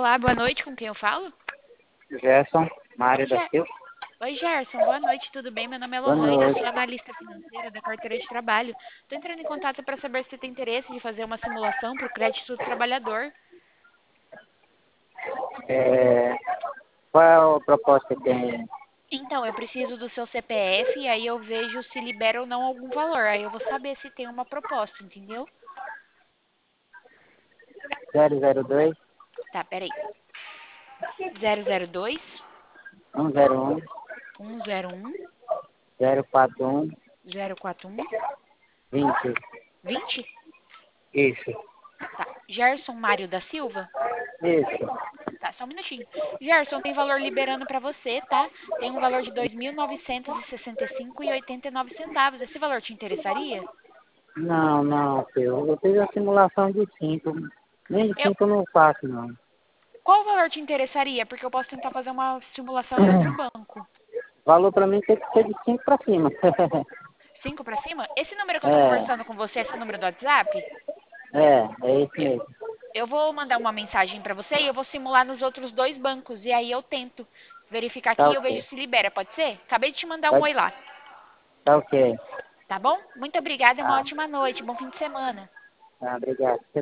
Olá, boa noite, com quem eu falo? Gerson, Oi, Mário da Ger... Silva. Oi, Gerson, boa noite, tudo bem? Meu nome é Boa Lohane, eu noite. sou analista financeira da carteira de trabalho. Estou entrando em contato para saber se você tem interesse de fazer uma simulação para o crédito do trabalhador. É, qual é a proposta que tem? Então, eu preciso do seu CPF e aí eu vejo se libera ou não algum valor. Aí eu vou saber se tem uma proposta, entendeu? 002 Tá, peraí. 002 101 101 041 041 20. 20? Isso, Tá. Gerson Mário da Silva? isso. Tá, só um minutinho. Gerson, tem valor liberando para você, tá? Tem um valor de 2.965,89 centavos. Esse valor te interessaria? Não, não, filho. Eu fiz a simulação de 5. Nem de Eu, 5 eu não faço, não. qual valor te interessaria? Porque eu posso tentar fazer uma simulação em outro banco. Valor pra mim tem que ser de 5 pra cima. 5 para cima? Esse número que eu tô É, conversando com você, esse número do WhatsApp? é isso Eu, mesmo. eu vou mandar uma mensagem para você e eu vou simular nos outros dois bancos. E aí eu tento verificar aqui Tá e eu vejo ok. se libera. Pode ser? Acabei de te mandar um Pode, oi lá. tá ok. Tá bom? Muito obrigada e uma Ah, ótima noite. Bom fim de semana. obrigado.